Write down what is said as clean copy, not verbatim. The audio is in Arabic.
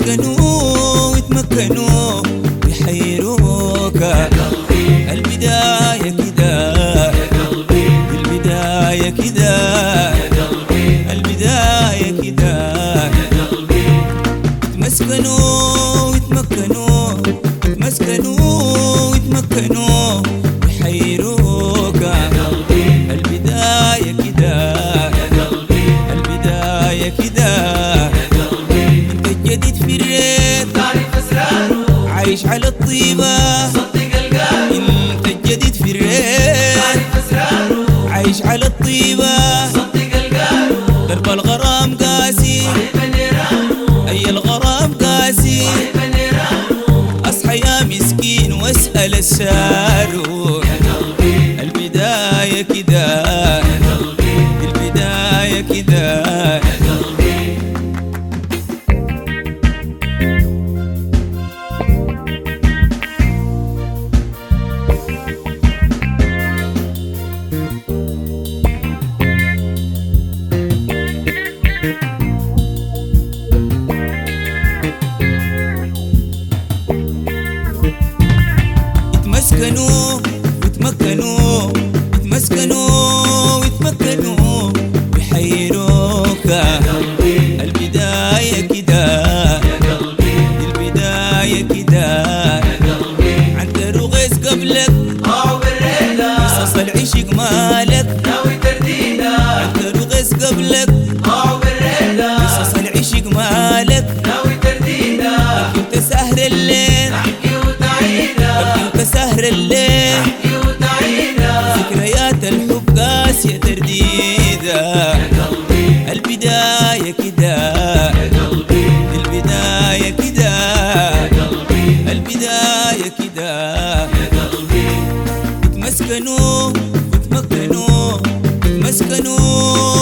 يتمسكنوا ويتمكنوا يحيروك يا قلبي. البداية كده يا قلبي، البداية كده يا قلبي، البداية كده يا قلبي. يتمسكنوا ويتمكنوا، يتمسكنوا ويتمكنوا يحيروك يا قلبي. البداية كده يا قلبي، البداية كده في الريت تعرف أسراره، عايش على الطيبة صدق القلب. انت الجديد في الريت تعرف أسراره، عايش على الطيبة صدق القلب. درب الغرام قاسي صاحب النيران، أي الغرام قاسي صاحب النيران. أصحى يا مسكين واسأل السارو يا قلبي. البداية كده يا قلبي، البداية كده يا قلبي. يتمسكنوا ويتمكنوا، يتمسكنوا ويتمكنوا يحيروك يا قلبي. البداية كده يا قلبي، البداية كده يا قلبي. عند رغيس قبلك ضاعوا بالريدة، قصص العشق مالك ناوي ترديدة. عند رغيس قبلك ضاعوا بالريدة، قصص العشق مالك ناوي ترديدة. كنت سهر الليل احكي وتعيدة، كنت سهر الليل احكي وتعيدة. ذكريات الحب قاسية ترديدة يا قلبي. البداية كده يا قلبي، البداية كده يا قلبي، البداية كده يا قلبي. يتمسكنوا ويتمكنوا، يتمسكنوا